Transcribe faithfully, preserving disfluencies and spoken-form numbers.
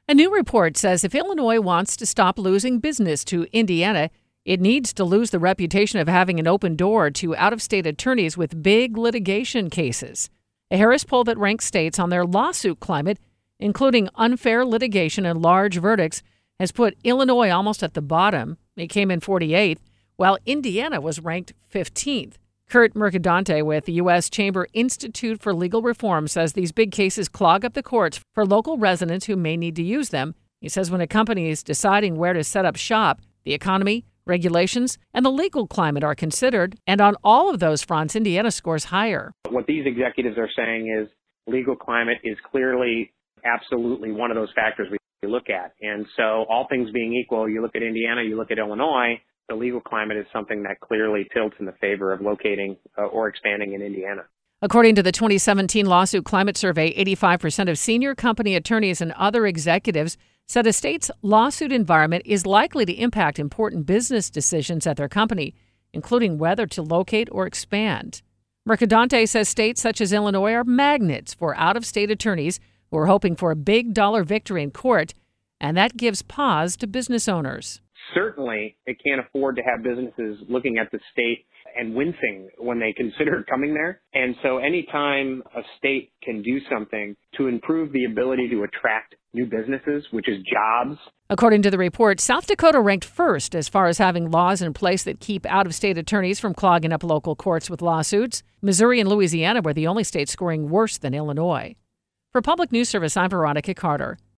A new report says if Illinois wants to stop losing business to Indiana, it needs to lose the reputation of having an open door to out-of-state attorneys with big litigation cases. A Harris poll that ranks states on their lawsuit climate, including unfair litigation and large verdicts, has put Illinois almost at the bottom. It came in forty-eighth, while Indiana was ranked fifteenth. Kurt Mercadante with the U S Chamber Institute for Legal Reform says these big cases clog up the courts for local residents who may need to use them. He says when a company is deciding where to set up shop, the economy, regulations, and the legal climate are considered, and on all of those fronts, Indiana scores higher. What these executives are saying is legal climate is clearly absolutely one of those factors we look at. And so all things being equal, you look at Indiana, you look at Illinois, the legal climate is something that clearly tilts in the favor of locating uh, or expanding in Indiana. According to the twenty seventeen Lawsuit Climate Survey, eighty-five percent of senior company attorneys and other executives said a state's lawsuit environment is likely to impact important business decisions at their company, including whether to locate or expand. Mercadante says states such as Illinois are magnets for out-of-state attorneys who are hoping for a big dollar victory in court, and that gives pause to business owners. Certainly, it can't afford to have businesses looking at the state and wincing when they consider coming there. And so anytime a state can do something to improve the ability to attract new businesses, which is jobs. According to the report, South Dakota ranked first as far as having laws in place that keep out-of-state attorneys from clogging up local courts with lawsuits. Missouri and Louisiana were the only states scoring worse than Illinois. For Public News Service, I'm Veronica Carter.